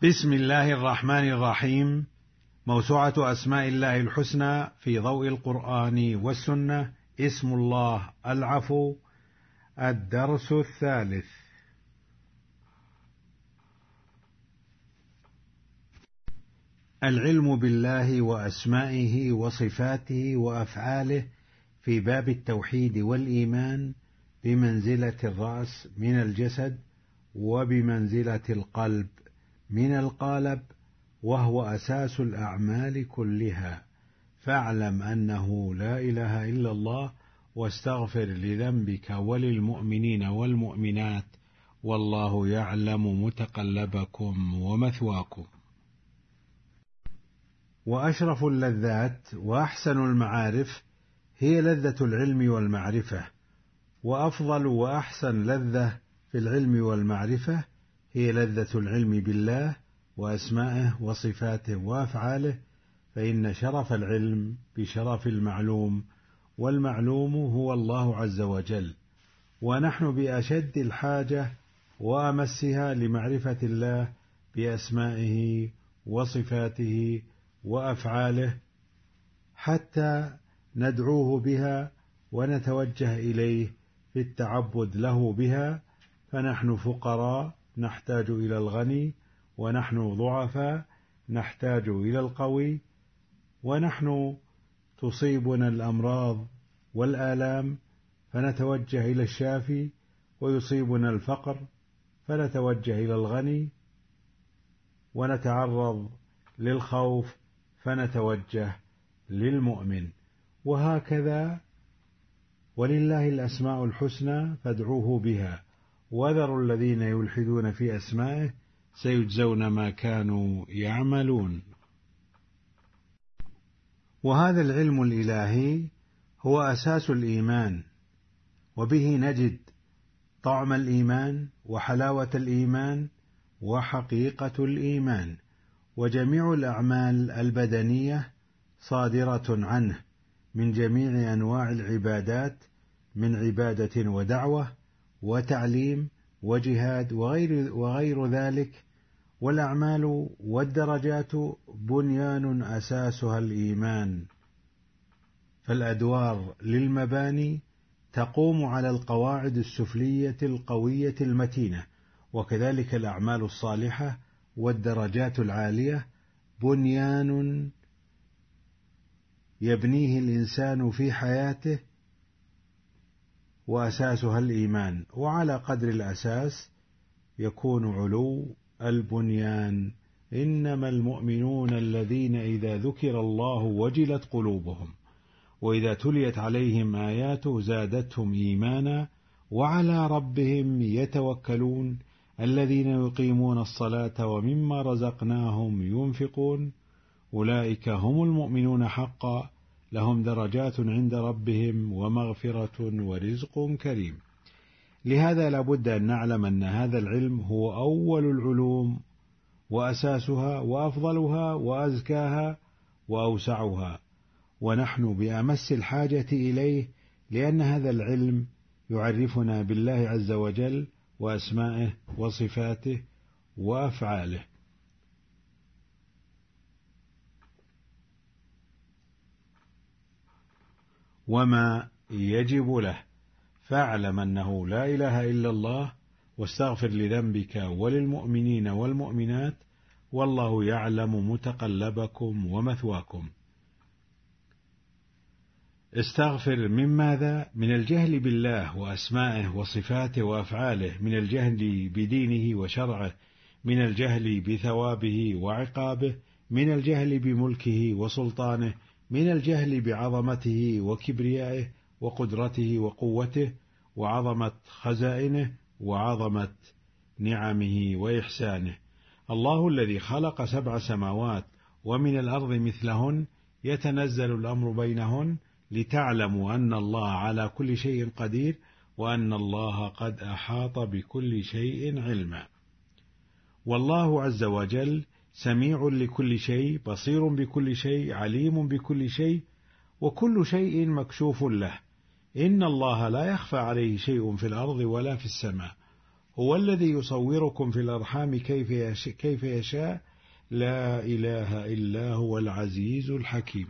بسم الله الرحمن الرحيم. موسوعة أسماء الله الحسنى في ضوء القرآن والسنة. اسم الله العفو. الدرس الثالث. العلم بالله وأسمائه وصفاته وأفعاله في باب التوحيد والإيمان بمنزلة الرأس من الجسد وبمنزلة القلب من القالب، وهو أساس الأعمال كلها. فاعلم أنه لا إله إلا الله، واستغفر لذنبك وللمؤمنين والمؤمنات، والله يعلم متقلبكم ومثواكم. وأشرف اللذات وأحسن المعارف هي لذة العلم والمعرفة، وأفضل وأحسن لذة في العلم والمعرفة هي لذة العلم بالله وأسمائه وصفاته وأفعاله، فإن شرف العلم بشرف المعلوم، والمعلوم هو الله عز وجل، ونحن بأشد الحاجة وأمسها لمعرفة الله بأسمائه وصفاته وأفعاله حتى ندعوه بها ونتوجه إليه في التعبد له بها. فنحن فقراء نحتاج إلى الغني، ونحن ضعفاء نحتاج إلى القوي، ونحن تصيبنا الأمراض والآلام فنتوجه إلى الشافي، ويصيبنا الفقر فنتوجه إلى الغني، ونتعرض للخوف فنتوجه للمؤمن، وهكذا. ولله الأسماء الحسنى فادعوه بها، وذروا الذين يلحدون في أسمائه سيجزون ما كانوا يعملون. وهذا العلم الإلهي هو أساس الإيمان، وبه نجد طعم الإيمان وحلاوة الإيمان وحقيقة الإيمان، وجميع الأعمال البدنية صادرة عنه من جميع أنواع العبادات، من عبادة ودعوة وتعليم وجهاد وغير ذلك. والأعمال والدرجات بنيان أساسها الإيمان، فالأدوار للمباني تقوم على القواعد السفلية القوية المتينة، وكذلك الأعمال الصالحة والدرجات العالية بنيان يبنيه الإنسان في حياته، وأساسها الإيمان، وعلى قدر الأساس يكون علو البنيان. إنما المؤمنون الذين إذا ذكر الله وجلت قلوبهم وإذا تليت عليهم آياته زادتهم إيمانا وعلى ربهم يتوكلون الذين يقيمون الصلاة ومما رزقناهم ينفقون أولئك هم المؤمنون حقا لهم درجات عند ربهم ومغفرة ورزق كريم. لهذا لابد أن نعلم أن هذا العلم هو أول العلوم وأساسها وأفضلها وأزكاها وأوسعها، ونحن بأمس الحاجة إليه، لأن هذا العلم يعرفنا بالله عز وجل وأسمائه وصفاته وأفعاله. وما يجب له. فاعلم أنه لا إله إلا الله، واستغفر لذنبك وللمؤمنين والمؤمنات، والله يعلم متقلبكم ومثواكم. استغفر من ماذا؟ من الجهل بالله وأسمائه وصفاته وأفعاله، من الجهل بدينه وشرعه، من الجهل بثوابه وعقابه، من الجهل بملكه وسلطانه، من الجهل بعظمته وكبريائه وقدرته وقوته وعظمة خزائنه وعظمة نعمه وإحسانه. الله الذي خلق 7 سماوات ومن الأرض مثلهن يتنزل الأمر بينهن لتعلموا أن الله على كل شيء قدير، وأن الله قد أحاط بكل شيء علما. والله عز وجل سميع لكل شيء، بصير بكل شيء، عليم بكل شيء، وكل شيء مكشوف له. إن الله لا يخفى عليه شيء في الأرض ولا في السماء، هو الذي يصوركم في الأرحام كيف يشاء لا إله إلا هو العزيز الحكيم.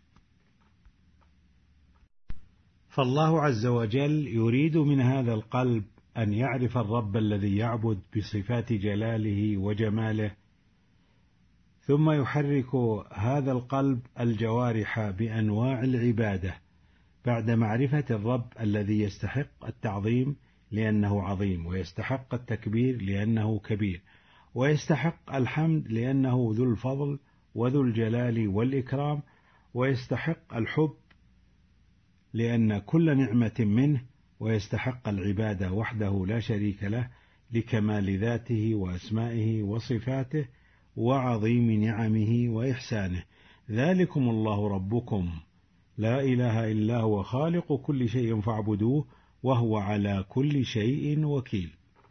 فالله عز وجل يريد من هذا القلب أن يعرف الرب الذي يعبد بصفات جلاله وجماله، ثم يحرك هذا القلب الجوارح بأنواع العبادة بعد معرفة الرب الذي يستحق التعظيم لأنه عظيم، ويستحق التكبير لأنه كبير، ويستحق الحمد لأنه ذو الفضل وذو الجلال والإكرام، ويستحق الحب لأن كل نعمة منه، ويستحق العبادة وحده لا شريك له لكمال ذاته وأسمائه وصفاته وعظيم نعمه وإحسانه. ذلكم الله ربكم لا إله إلا هو خالق كل شيء فاعبدوه وهو على كل شيء وكيل.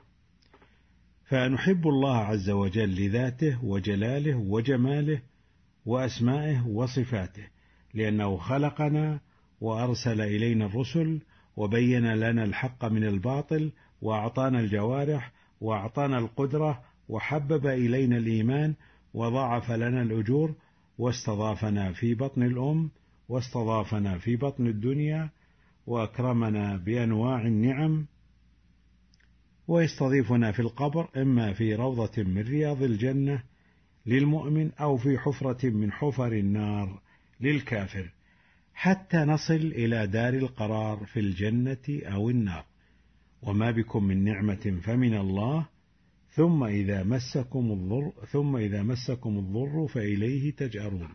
فنحب الله عز وجل لذاته وجلاله وجماله وأسمائه وصفاته، لأنه خلقنا وأرسل إلينا الرسل وبين لنا الحق من الباطل وأعطانا الجوارح وأعطانا القدرة وحبب إلينا الإيمان وضاعف لنا الأجور واستضافنا في بطن الأم واستضافنا في بطن الدنيا وأكرمنا بأنواع النعم، ويستضيفنا في القبر إما في روضة من رياض الجنة للمؤمن أو في حفرة من حفر النار للكافر، حتى نصل إلى دار القرار في الجنة أو النار. وما بكم من نعمة فمن الله ثم إذا مسكم الضر فإليه تجأرون.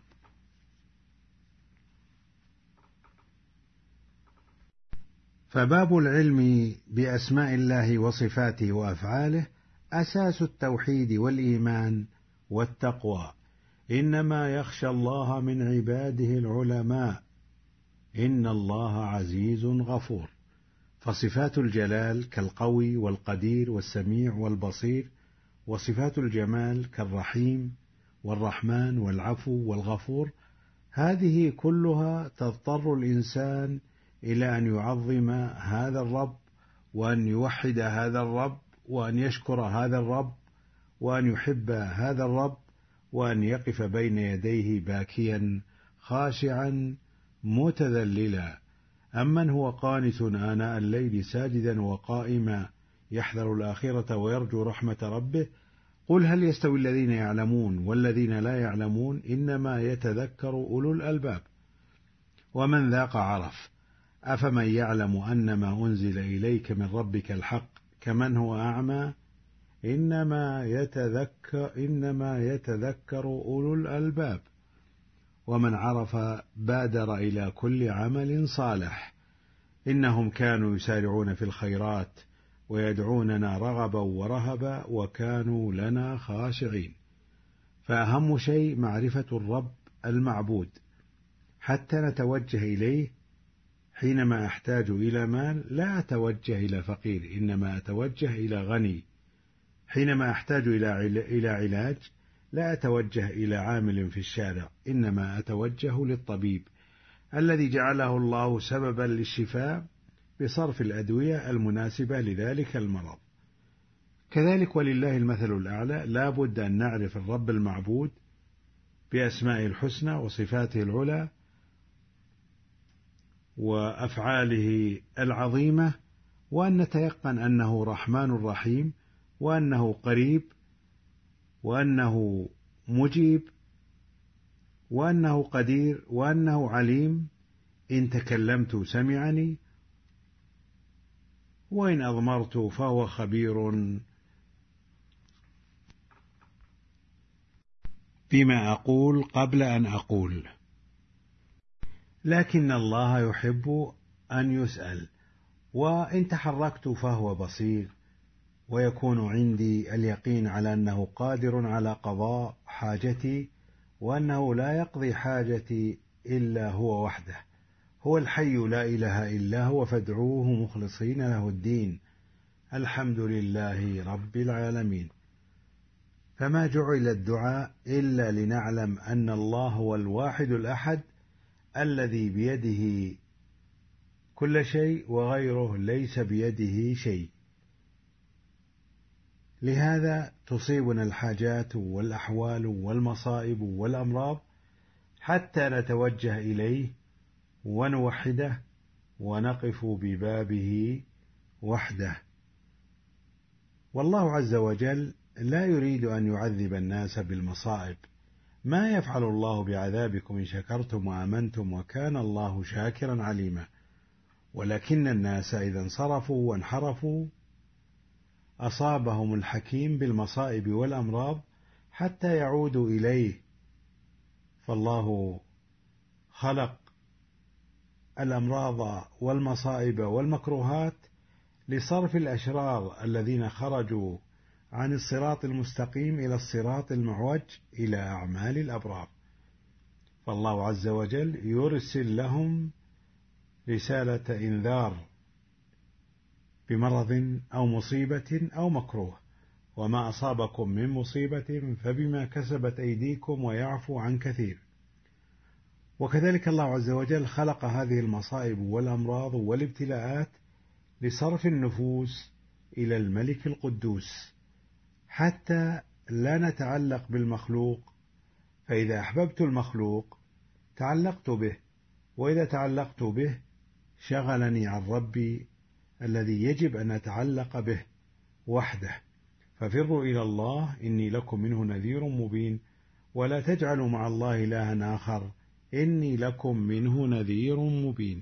فباب العلم بأسماء الله وصفاته وأفعاله أساس التوحيد والإيمان والتقوى. إنما يخشى الله من عباده العلماء، إن الله عزيز غفور. فصفات الجلال كالقوي والقدير والسميع والبصير، وصفات الجمال كالرحيم والرحمن والعفو والغفور، هذه كلها تضطر الإنسان إلى أن يعظم هذا الرب، وأن يوحد هذا الرب، وأن يشكر هذا الرب، وأن يحب هذا الرب، وأن يقف بين يديه باكيا خاشعا متذللا. أمن هو قانت آناء الليل ساجدا وقائما يحذر الآخرة ويرجو رحمة ربه، قل هل يستوي الذين يعلمون والذين لا يعلمون، إنما يتذكر أولو الألباب. ومن ذاق عرف. أفمن يعلم أنما أنزل إليك من ربك الحق كمن هو أعمى، إنما يتذكر أولو الألباب. ومن عرف بادر إلى كل عمل صالح. إنهم كانوا يسارعون في الخيرات ويدعوننا رغبا ورهبا وكانوا لنا خاشعين. فأهم شيء معرفة الرب المعبود حتى نتوجه إليه. حينما أحتاج إلى مال لا أتوجه إلى فقير، إنما أتوجه إلى غني. حينما أحتاج إلى علاج لا أتوجه إلى عامل في الشارع، إنما أتوجه للطبيب الذي جعله الله سببا للشفاء بصرف الأدوية المناسبة لذلك المرض. كذلك ولله المثل الأعلى، لا بد أن نعرف الرب المعبود بأسمائه الحسنى وصفاته العلى وأفعاله العظيمة، وأن نتيقن أنه رحمن رحيم، وأنه قريب، وأنه مجيب، وأنه قدير، وأنه عليم. إن تكلمت سمعني، وإن أضمرت فهو خبير بما أقول قبل أن أقول. لكن الله يحب أن يسأل، وإن تحركت فهو بصير، ويكون عندي اليقين على أنه قادر على قضاء حاجتي، وأنه لا يقضي حاجتي إلا هو وحده. هو الحي لا إله إلا هو، فادعوه مخلصين له الدين. الحمد لله رب العالمين. فما جعل الدعاء إلا لنعلم أن الله هو الواحد الأحد الذي بيده كل شيء، وغيره ليس بيده شيء. لهذا تصيبنا الحاجات والأحوال والمصائب والأمراض حتى نتوجه إليه ونوحده ونقف ببابه وحده. والله عز وجل لا يريد أن يعذب الناس بالمصائب. ما يفعل الله بعذابكم إن شكرتم وآمنتم وكان الله شاكرا عليما. ولكن الناس إذا انصرفوا وانحرفوا أصابهم الحكيم بالمصائب والأمراض حتى يعودوا إليه. فالله خلق الأمراض والمصائب والمكروهات لصرف الأشرار الذين خرجوا عن الصراط المستقيم إلى الصراط المعوج إلى أعمال الأبرار. فالله عز وجل يرسل لهم رسالة إنذار بمرض أو مصيبة أو مكروه. وما أصابكم من مصيبة فبما كسبت أيديكم ويعفو عن كثير. وكذلك الله عز وجل خلق هذه المصائب والأمراض والابتلاءات لصرف النفوس إلى الملك القدوس حتى لا نتعلق بالمخلوق. فإذا أحببت المخلوق تعلقت به، وإذا تعلقت به شغلني عن ربي الذي يجب أن أتعلق به وحده. ففروا إلى الله إني لكم منه نذير مبين ولا تجعلوا مع الله إلها آخر إني لكم منه نذير مبين.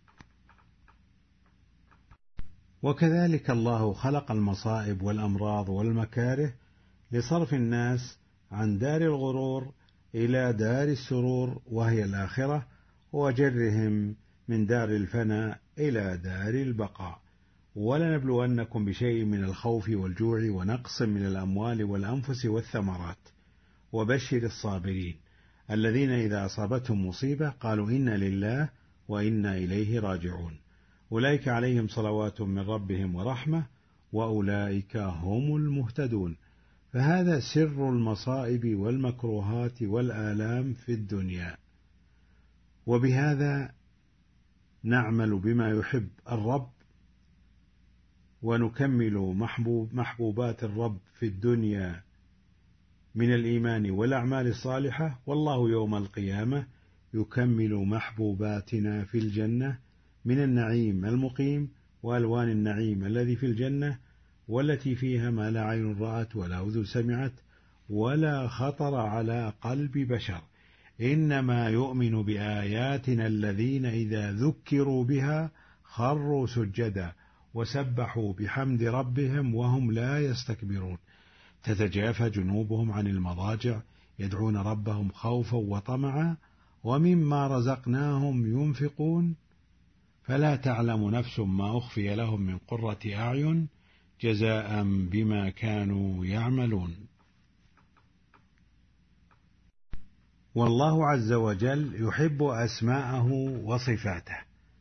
وكذلك الله خلق المصائب والأمراض والمكاره لصرف الناس عن دار الغرور إلى دار السرور وهي الآخرة، وجرهم من دار الفناء إلى دار البقاء. ولنبلونكم بشيء من الخوف والجوع ونقص من الأموال والأنفس والثمرات وبشر الصابرين الذين إذا أصابتهم مصيبة قالوا إنا لله وإنا إليه راجعون أولئك عليهم صلوات من ربهم ورحمة وأولئك هم المهتدون. فهذا سر المصائب والمكروهات والآلام في الدنيا. وبهذا نعمل بما يحب الرب ونكمل محبوبات الرب في الدنيا من الإيمان والأعمال الصالحة، والله يوم القيامة يكمل محبوباتنا في الجنة من النعيم المقيم وألوان النعيم الذي في الجنة والتي فيها ما لا عين رأت ولا أذن سمعت ولا خطر على قلب بشر. إنما يؤمن بآياتنا الذين إذا ذكروا بها خروا سجدا وسبحوا بحمد ربهم وهم لا يستكبرون. تتجافى جنوبهم عن المضاجع يدعون ربهم خوفا وطمعا ومما رزقناهم ينفقون فلا تعلم نفس ما أخفي لهم من قرة أعين جزاء بما كانوا يعملون. والله عز وجل يحب أسماءه وصفاته،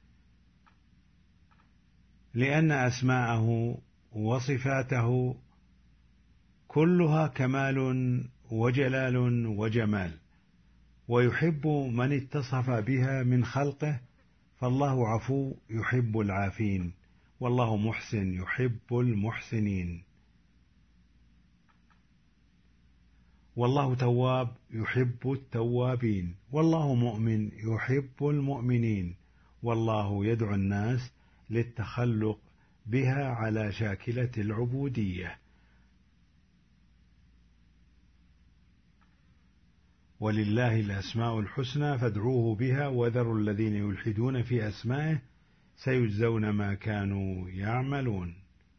لأن أسماءه وصفاته كلها كمال وجلال وجمال، ويحب من اتصف بها من خلقه. فالله عفو يحب العافين، والله محسن يحب المحسنين، والله تواب يحب التوابين، والله مؤمن يحب المؤمنين، والله يدعو الناس للتخلق بها على شاكلة العبودية. ولله الأسماء الحسنى فادعوه بها وذروا الذين يلحدون في أسمائه سيجزون ما كانوا يعملون.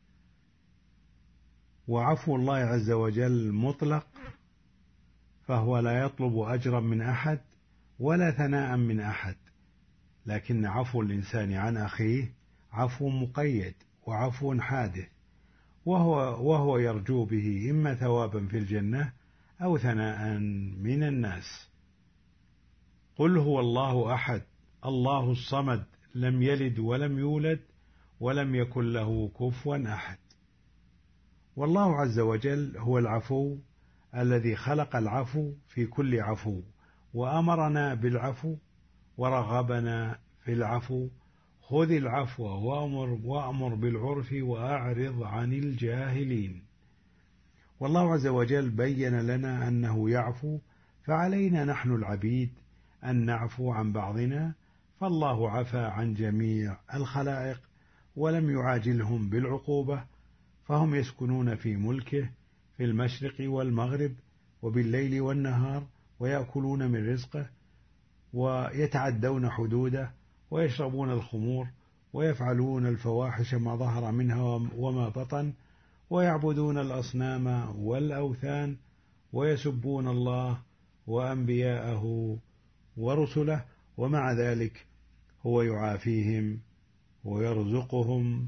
وعفو الله عز وجل مطلق، فهو لا يطلب أجرا من أحد ولا ثناء من أحد، لكن عفو الإنسان عن أخيه عفو مقيد وعفو حادث، وهو يرجو به إما ثوابا في الجنة أو ثناء من الناس. قل هو الله أحد الله الصمد لم يلد ولم يولد ولم يكن له كفوا أحد. والله عز وجل هو العفو الذي خلق العفو في كل عفو وأمرنا بالعفو ورغبنا في العفو. خذ العفو وأمر بالعرف وأعرض عن الجاهلين. والله عز وجل بين لنا أنه يعفو، فعلينا نحن العبيد أن نعفو عن بعضنا، فالله عفى عن جميع الخلائق ولم يعاجلهم بالعقوبة، فهم يسكنون في ملكه في المشرق والمغرب وبالليل والنهار، ويأكلون من رزقه، ويتعدون حدوده، ويشربون الخمور، ويفعلون الفواحش ما ظهر منها وما بطن، ويعبدون الأصنام والأوثان، ويسبون الله وأنبياءه ورسله، ومع ذلك هو يعافيهم ويرزقهم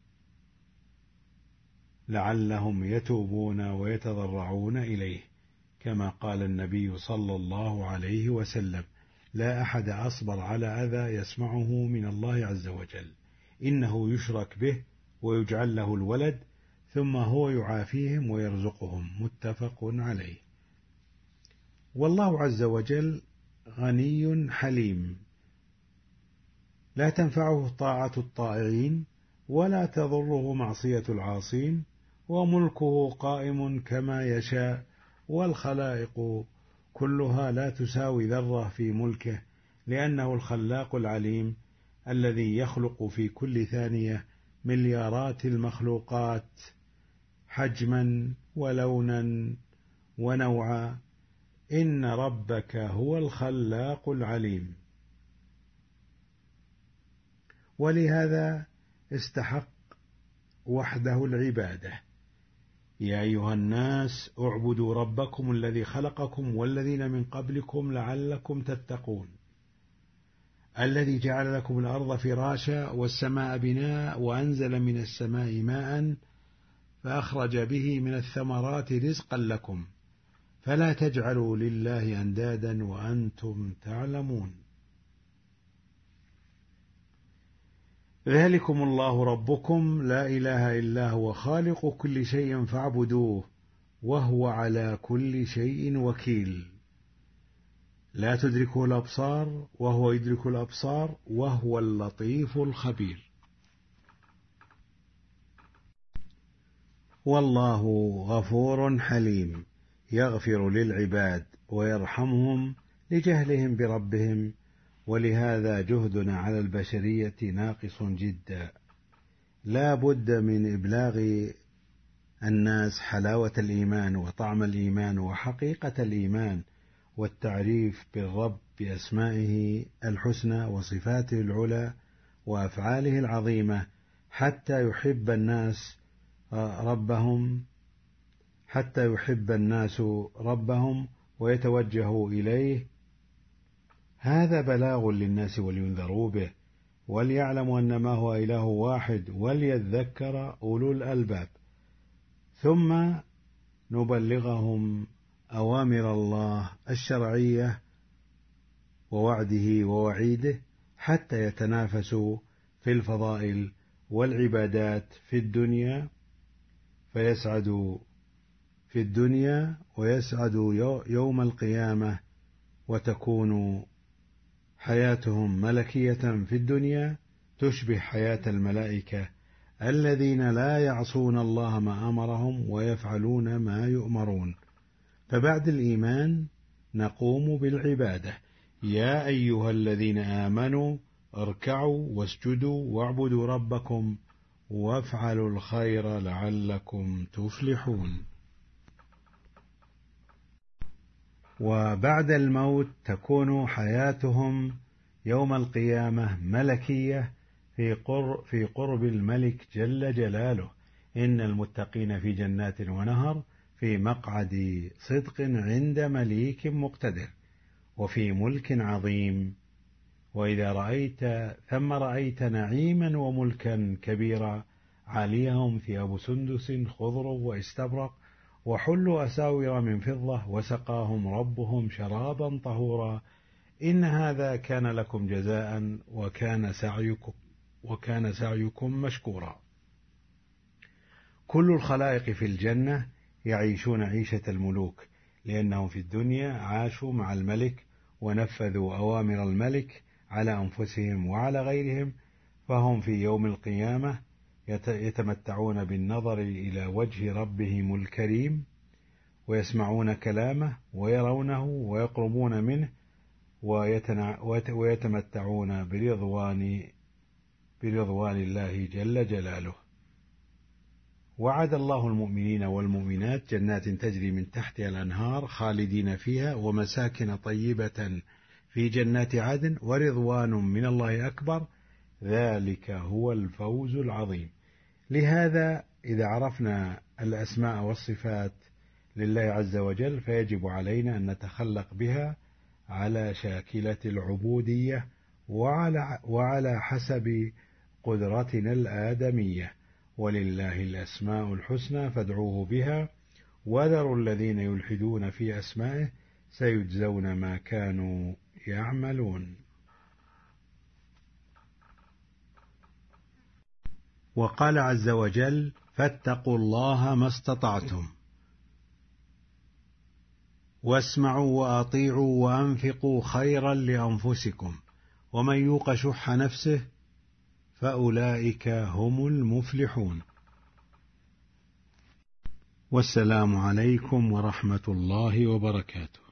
لعلهم يتوبون ويتضرعون إليه، كما قال النبي صلى الله عليه وسلم: لا أحد أصبر على أذى يسمعه من الله عز وجل، إنه يشرك به ويجعل له الولد ثم هو يعافيهم ويرزقهم، متفق عليه. والله عز وجل غني حليم، لا تنفعه طاعة الطائعين ولا تضره معصية العاصين، وملكه قائم كما يشاء، والخلائق كلها لا تساوي ذرة في ملكه، لأنه الخلاق العليم الذي يخلق في كل ثانية مليارات المخلوقات حجما ولونا ونوعا. إن ربك هو الخلاق العليم. ولهذا استحق وحده العبادة. يا أيها الناس اعبدوا ربكم الذي خلقكم والذين من قبلكم لعلكم تتقون، الذي جعل لكم الأرض فراشا والسماء بناء، وأنزل من السماء ماء فأخرج به من الثمرات رزقا لكم، فلا تجعلوا لله أندادا وأنتم تعلمون. ذلكم الله ربكم لا إله إلا هو خالق كل شيء فاعبدوه وهو على كل شيء وكيل. لا تدركه الأبصار وهو يدرك الأبصار وهو اللطيف الخبير. والله غفور حليم، يغفر للعباد ويرحمهم لجهلهم بربهم، ولهذا جهدنا على البشرية ناقص جدا. لا بد من إبلاغ الناس حلاوة الإيمان وطعم الإيمان وحقيقة الإيمان، والتعريف بالرب بأسمائه الحسنى وصفاته العلى وأفعاله العظيمة، حتى يحب الناس ربهم ويتوجهوا إليه. هذا بلاغ للناس ولينذروا به وليعلموا أنما هو إله واحد وليذكر أولو الألباب، ثم نبلغهم أوامر الله الشرعية ووعده ووعيده، حتى يتنافسوا في الفضائل والعبادات في الدنيا، فيسعدوا في الدنيا ويسعدوا يوم القيامة، وتكون حياتهم ملكية في الدنيا تشبه حياة الملائكة الذين لا يعصون الله ما أمرهم ويفعلون ما يؤمرون. فبعد الإيمان نقوم بالعبادة. يا أيها الذين آمنوا اركعوا واسجدوا واعبدوا ربكم وافعلوا الخير لعلكم تفلحون. وبعد الموت تكون حياتهم يوم القيامة ملكية في قرب الملك جل جلاله. إن المتقين في جنات ونهر في مقعد صدق عند مليك مقتدر وفي ملك عظيم. وإذا رأيت ثم رأيت نعيما وملكا كبيرا، عاليهم ثياب سندس خضر واستبرق، وحلوا أساور من فضة، وسقاهم ربهم شرابا طهورا. إن هذا كان لكم جزاء وكان سعيكم مشكورا. كل الخلائق في الجنة يعيشون عيشة الملوك، لأنهم في الدنيا عاشوا مع الملك ونفذوا أوامر الملك على أنفسهم وعلى غيرهم، فهم في يوم القيامة يتمتعون بالنظر إلى وجه ربهم الكريم ويسمعون كلامه ويرونه ويقربون منه ويتمتعون برضوان الله جل جلاله. وعد الله المؤمنين والمؤمنات جنات تجري من تحتها الأنهار خالدين فيها ومساكن طيبة في جنات عدن ورضوان من الله أكبر، ذلك هو الفوز العظيم. لهذا إذا عرفنا الأسماء والصفات لله عز وجل فيجب علينا أن نتخلق بها على شاكلة العبودية وعلى حسب قدرتنا الآدمية. ولله الأسماء الحسنى فادعوه بها وذروا الذين يلحدون في أسمائه سيجزون ما كانوا يعملون. وقال عز وجل: فاتقوا الله ما استطعتم واسمعوا وأطيعوا وأنفقوا خيرا لأنفسكم ومن يوق شح نفسه فأولئك هم المفلحون. والسلام عليكم ورحمة الله وبركاته.